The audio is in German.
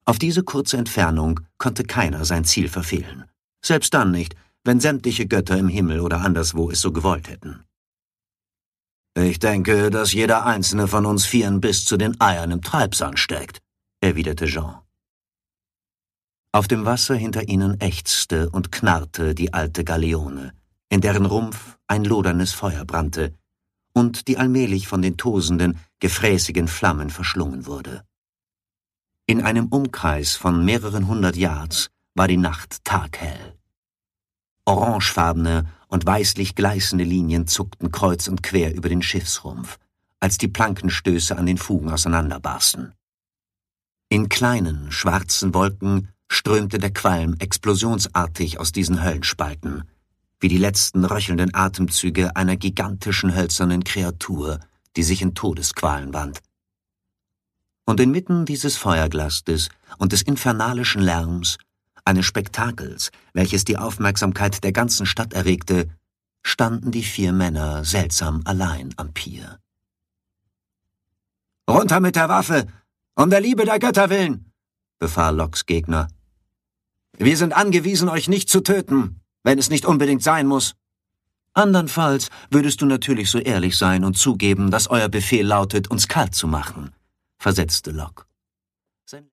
Auf diese kurze Entfernung konnte keiner sein Ziel verfehlen. Selbst dann nicht, wenn sämtliche Götter im Himmel oder anderswo es so gewollt hätten. »Ich denke, dass jeder einzelne von uns Vieren bis zu den Eiern im Treibsand steckt«, erwiderte Jean. Auf dem Wasser hinter ihnen ächzte und knarrte die alte Galeone, in deren Rumpf ein lodernes Feuer brannte und die allmählich von den tosenden, gefräßigen Flammen verschlungen wurde. In einem Umkreis von mehreren 100 Yards war die Nacht taghell. Orangefarbene und weißlich gleißende Linien zuckten kreuz und quer über den Schiffsrumpf, als die Plankenstöße an den Fugen auseinanderbarsten. In kleinen, schwarzen Wolken strömte der Qualm explosionsartig aus diesen Höllenspalten, wie die letzten röchelnden Atemzüge einer gigantischen hölzernen Kreatur, die sich in Todesqualen wand. Und inmitten dieses Feuerglastes und des infernalischen Lärms, eines Spektakels, welches die Aufmerksamkeit der ganzen Stadt erregte, standen die 4 Männer seltsam allein am Pier. »Runter mit der Waffe! Um der Liebe der Götter willen!« befahl Locks Gegner. »Wir sind angewiesen, euch nicht zu töten, wenn es nicht unbedingt sein muss. Andernfalls würdest du natürlich so ehrlich sein und zugeben, dass euer Befehl lautet, uns kalt zu machen«, versetzte Locke.